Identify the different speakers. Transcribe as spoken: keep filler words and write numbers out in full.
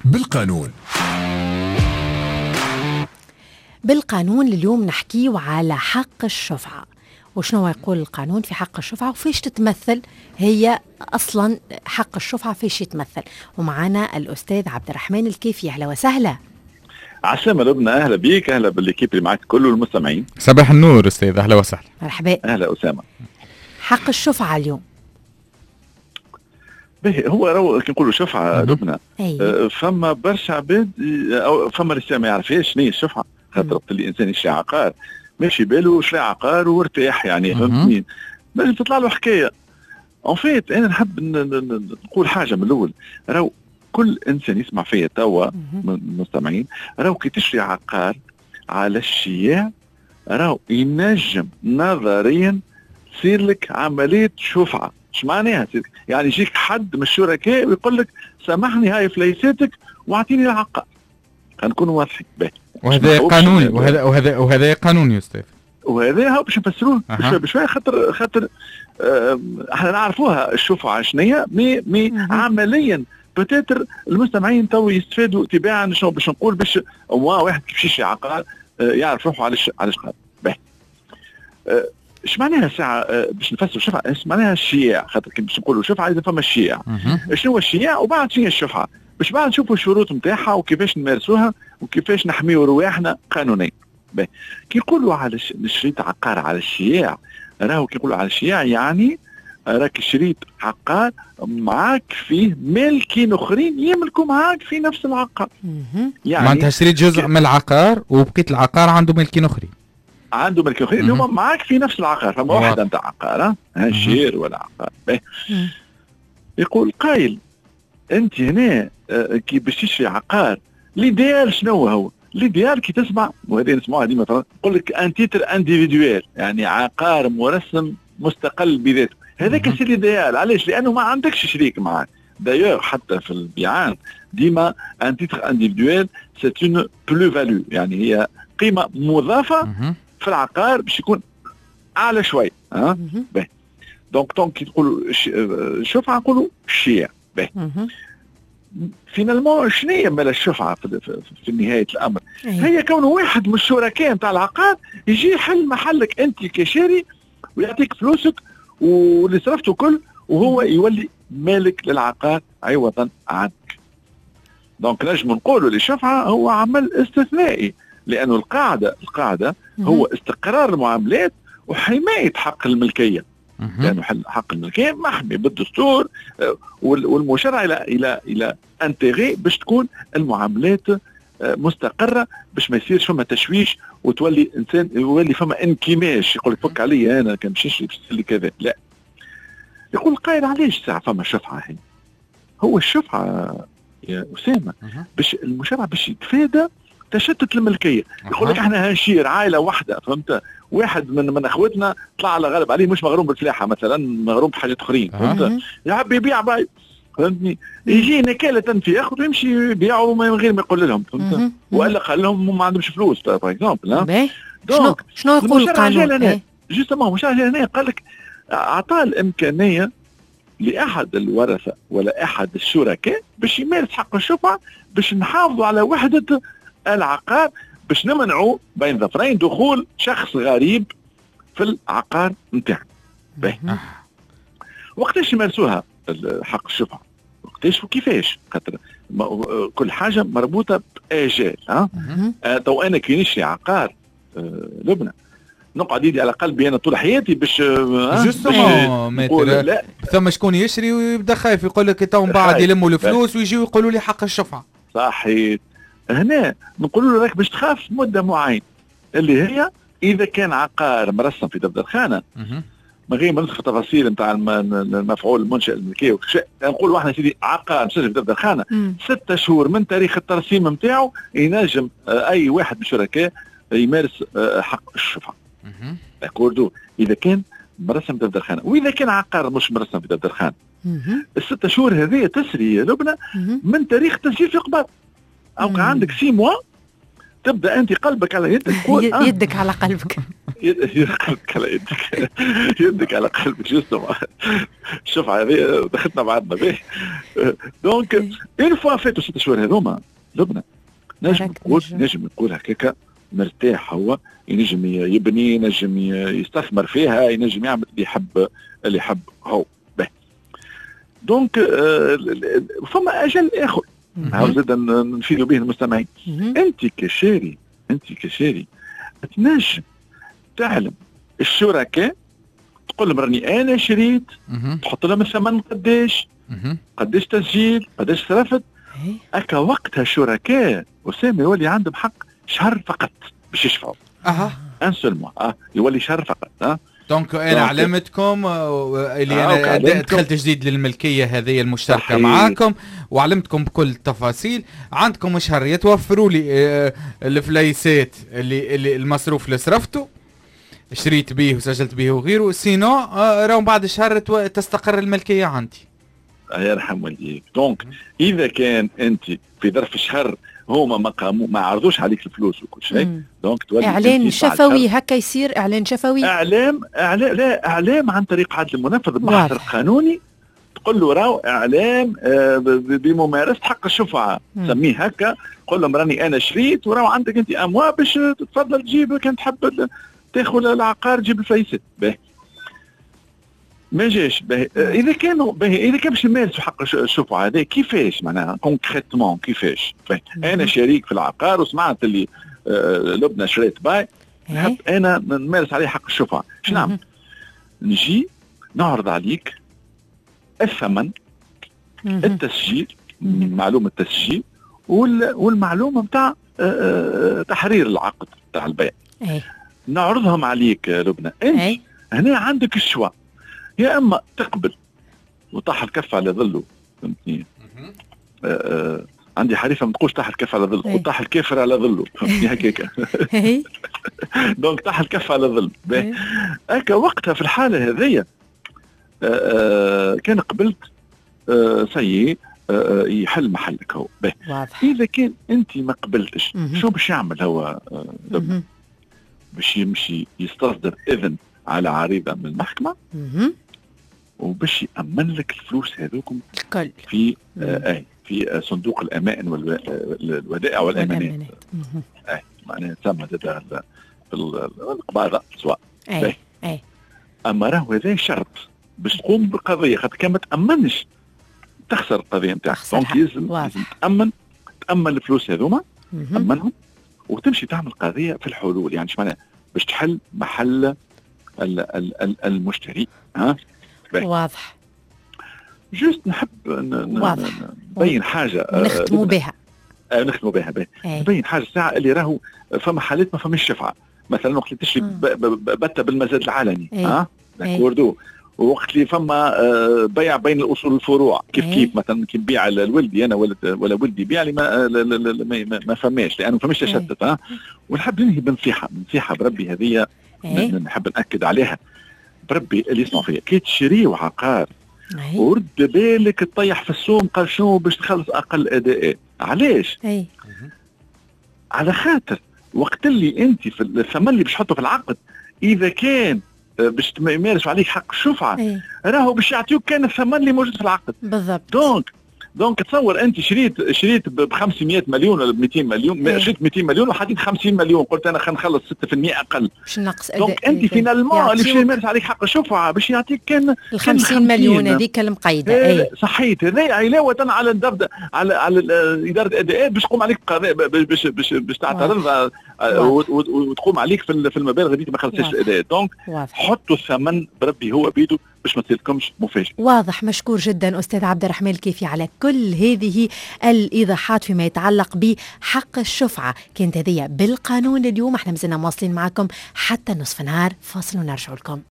Speaker 1: بالقانون.
Speaker 2: بالقانون اليوم نحكيه على حق الشفعة، وشنو يقول القانون في حق الشفعة وفيش تتمثل هي أصلا حق الشفعة فيش يتمثل. ومعنا الأستاذ عبد الرحمن الكيفي. أهلا وسهلا.
Speaker 3: عسلامة لبنى، أهلا بيك، أهلا بالكيب اللي معك كله المستمعين.
Speaker 4: صباح النور أستاذ، أهلا وسهلا.
Speaker 2: مرحبا.
Speaker 3: أهلا أسامة.
Speaker 2: حق الشفعة اليوم
Speaker 3: هو رو كي نقولوا شفعة لبنى
Speaker 2: أيه.
Speaker 3: فما برشا عباد أو فما لسه ما يعرفش شنو هي الشفعة، خاطر اللي إنسان يشري عقار ماشي باله شري عقار وارتاح يعني فهمتني، لازم تطلع له حكاية. ان فيت أنا نحب نقول حاجة من الأول، راهو كل إنسان يسمع فيا توا من المستمعين، راهو كي تشري عقار على الشياع راهو ينجم نظريا تصير لك عملية شفعة. ايش معناها؟ يعني يجيك حد من الشركاء ويقول لك سامحني هاي فليساتك واعطيني العقار. خلينا واضحين.
Speaker 4: وهذا قانوني، وهذا وهذا وهذا قانوني يا استاذ،
Speaker 3: وهذا هو باش نفسروه أه. بشوي خاطر خاطر اه احنا نعرفوها الشفعة شنية، مي مي عمليا بتاتر المستمعين تو يستفادوا تباعا شنو باش نقول باش واحد كيف يشري عقار اه يعرف روحه على على شقار. باهي اه ايش معناها ساعة باش نفسر الشفعة؟ ايش معناها الشياع؟ خاطر كي باش نقولوا شفعة إذا فما الشياع. شنو هو الشياع وبعد شنو الشفعة؟ باش بعد نشوفوا الشروط نتاعها وكيفاش نمارسوها وكيفاش نحميوا رواحنا قانونيا. باهي كي يقولوا على شريط عقار على الشياع، راهو كي يقولوا على الشياع يعني راك شريط عقار معاك فيه مالكين اخرين يملكوا معاك في نفس العقار.
Speaker 4: يعني معناتها شريت جزء من العقار وبقيت العقار عنده مالكين اخرين، عنده
Speaker 3: ملكين اخرين اللي هما معاك في نفس العقار. فما واحد نتاع عقار ها شير ولا عقار. باهي يقول قايل انت هنا كي باش تشري عقار ليديال شنو هو؟ ليديال كي تسمع وهذه نسمعوها ديما يقول لك ان تيتر انديفيدويل، يعني عقار مرسم مستقل بذاته. هذاك الشيء ليديال. علاش؟ لانه ما عندكش شريك معاك. دايوغ حتى في البيعان ديما ان تيتر انديفيدويل سي اون بلو فالو، يعني هي قيمه مضافه في العقار باش يكون اعلى شوي. ها باهي دونك دونك كي تقولوا الشفعه نقولوا الشيع. باهي فينالمون شنو هي مال الشفعه في, في, في نهايه الامر؟ هي كون واحد من الشركاء نتاع العقار يجي يحل محلك انت كشاري ويعطيك فلوسك واللي صرفته كل، وهو يولي مالك للعقار عوضا عنك. دونك نجم نقولوا الشفعه هو عمل استثنائي، لانه القاعده القاعده هو استقرار المعاملات وحمايه حق الملكيه، لانه حق الملكيه محمي بالدستور والمشرع الى الى الى انتغي باش تكون المعاملات مستقره، باش ما يصيرش فما تشويش وتولي انسان يولي فما انكماش يقول لك فك علي انا كان باش نشري لي كذا. لا، يقول قائل علاش ساعه فما شفعه هي؟ هو الشفعه يا اسامه باش المشرع باش يتفادى تشتت الملكيه. يقول لك احنا هنشير عائله واحده، فهمت؟ واحد من من اخوتنا طلع على غالب عليه مش مغروم بالفلاحه مثلا، مغروم بحاجات اخرين، فهمت؟ يحب يبيع باي، فهمتني؟ يجي نكاله في ياخذ ويمشي يبيعوا من غير ما يقول لهم، فهمت؟ والا قال لهم ما عندهمش فلوس باغ اكزومبل.
Speaker 2: شنو شنو يقول القانون؟
Speaker 3: جوستومون مش هنا قال لك اعطى الامكانيه لاحد الورثه ولا احد الشركاء باش يمارس حق الشفعه باش نحافظوا على وحده العقار، باش نمنعوا بين ظفرين دخول شخص غريب في العقار نتاعنا. باهي وقتاش يمارسوها حق الشفعه؟ وقتاش وكيفاش؟ خاطر كل حاجه مربوطه باجال. ها أه؟ تو انا كي نشري عقار أه لبنى نقعد يدي على قلبي انا طول حياتي باش
Speaker 4: جوستومون ثم شكون يشري ويبدا خايف يقول لك تو من بعد يلموا الفلوس ويجيو يقولوا لي حق الشفعه.
Speaker 3: صحيح. هنا نقولوا له راك باش تخاف مده معينه اللي هي اذا كان عقار مرسم في دفتر خانه من غير ما ندخل في تفاصيل نتاع المفعول المنشأ الملكيه وكل نقول احنا سيدي عقار مسجل في دفتر خانه ستة شهور من تاريخ الترسيم نتاعو ينجم اي واحد من الشركاء يمارس حق الشفعه. اكوردو اذا كان مرسم في دفتر خانه، واذا كان عقار مش مرسم في دفتر خانه الستة شهور هذه تسري يا لبنى من تاريخ تسجيل في قبض. او كان عندك سي موا تبدا انت قلبك على يدك
Speaker 2: يدك على قلبك
Speaker 3: يدك على يدك يدك على قلبك جوستوم. شوف هذه دخلتنا بعضنا به. دونك اون فوا فاتوا ست شهور هذوما لبنى نجم نقول نجم نقول هكاك مرتاح، هو ينجم يبني، ينجم يستثمر فيها، ينجم يعمل اللي يحب اللي يحب هو به. دونك فما اجل اخر هاو زاد نفيدوا به المستمعين. انت كشاري انت كشاري تنجم تعلم الشركاء، تقول لهم راني انا شريت، تحط لهم الثمن قداش قداش تسجيل قداش صرفت، اكا وقتها الشركاء وسامي يولي عندهم حق شهر فقط باش يشفعوا. اها ان سولمون اه يولي شهر فقط. اه
Speaker 4: دونك انا علمتكم اللي انا دخلت جديد للملكيه هذه المشتركه صحيح. معاكم وعلمتكم بكل التفاصيل. عندكم شهر يتوفروا لي الفليسات اللي, اللي المصروف اللي صرفته شريت به وسجلت به وغيره، سينو راهو بعد الشهر تستقر الملكيه عندي.
Speaker 3: يرحم والديك. دونك اذا كان انت في ظرف الشهر هما ما قاموا ما عرضوش عليك الفلوس وكل شيء، دونك تولي
Speaker 2: اعلان شفوي هكا يصير اعلان شفوي،
Speaker 3: اعلام اعلام لا اعلام عن طريق عدل المنفذ بالبحث القانوني، تقول له راهو اعلام آه بممارسه حق الشفعه، سميه هكا، قول لهم راني انا شريت وراهو عندك انت اموال باش تتفضل تجيب كان تحب تاخذ العقار تجيب الفيسات. باهي ما جاش باهي. اذا كانوا باهي اذا كان باش يمارسوا حق الشفعه هذا كيفاش معناها كونكريتمون كيفاش؟ انا شريك في العقار وسمعت اللي آه لبنى شريت باي، نحب انا نمارس عليه حق الشفعه، شو نعمل؟ نجي نعرض عليك الثمن، التسجيل، معلومه التسجيل والمعلومه نتاع آه تحرير العقد نتاع البيع، نعرضهم عليك لبنى. انت هنا عندك الشوا، يا اما تقبل وطاح الكف على ظله، فهمتني؟ آه آه عندي حريفه ما تقولش طاح الكف على ظله، وطاح الكافر على ظله، فهمتني هكاك. دونك طاح الكف على ظل. هكا وقتها في الحاله هذيا آه آه كان قبلت آه سيء آه يحل محلك هو. اذا كان انت ما قبلتش شو باش يعمل هو؟ آه باش يمشي يستصدر اذن على عريضه من المحكمه وباش يامن لك الفلوس هذوكم الكل في آه اي في صندوق الامائن والودائع والامانات. اي معناها تسمى في القباضه سواء.
Speaker 2: اي اي
Speaker 3: اما راهو هذا شرط باش تقوم بالقضيه، خاطر كان ما تامنش تخسر القضيه نتاعك. دونك لازم تامن تامن الفلوس هذوما، تامنهم وتمشي تعمل قضيه في الحلول، يعني ايش معناها؟ باش تحل محل المشتري. ها
Speaker 2: واضح.
Speaker 3: جوست نحب نبين حاجه
Speaker 2: نختموا بها
Speaker 3: آه نختموا بها به نبين حاجه ساعه اللي راهو فما حالات ما فماش شفعه، مثلا وقت اللي تشري بته بالمزاد العلني ها داكوردو، ووقت اللي فما آه بيع بين الاصول والفروع كيف كيف مثلا كي نبيع لولدي انا ولا ولا ولدي يبيع لي ما, ما, ما فماش لانه ما فماش تشتت. ها ونحب ننهي بنصيحه نصيحه بربي هذه نحب ناكد عليها بربي اللي يسمعوا فيها، كي تشريوا عقار ورد بالك تطيح في السوم قال شنو باش تخلص اقل اداء. علاش؟
Speaker 2: أي.
Speaker 3: على خاطر وقت اللي انت في الثمن اللي باش تحطه في العقد اذا كان باش يمارسوا عليك حق الشفعه راهو باش يعطيوك كان الثمن اللي موجود في العقد
Speaker 2: بالضبط.
Speaker 3: دونك دونك تصور انت شريت شريت ب خمسمائة مليون ولا ب مئتين مليون،
Speaker 2: أيه.
Speaker 3: شريت مئتين مليون وحطيت خمسين مليون، قلت انا خلينا نخلص ستة بالمئة اقل
Speaker 2: باش نقص اداء.
Speaker 3: دونك انت فينالمون اللي باش يمارس عليك حق الشفعه باش يعطيك كان
Speaker 2: ال خمسين مليون هذيك المقيده.
Speaker 3: اي صحيت. هذا علاوه على الدرد على على اداره الاداءات باش تقوم عليك قضاء باش باش باش تعترض وتقوم عليك في في المبالغ اللي ما خلصتش الاداءات. دونك حطوا الثمن بربي هو بيده باش ما تصيركمش مفاجأة.
Speaker 2: واضح. مشكور جدا أستاذ عبد الرحمن الكيفي على كل هذه الإيضاحات فيما يتعلق بحق الشفعة. كانت هذه بالقانون اليوم. احنا مازلنا مواصلين معكم حتى نصف نهار. فاصل ونرجع لكم.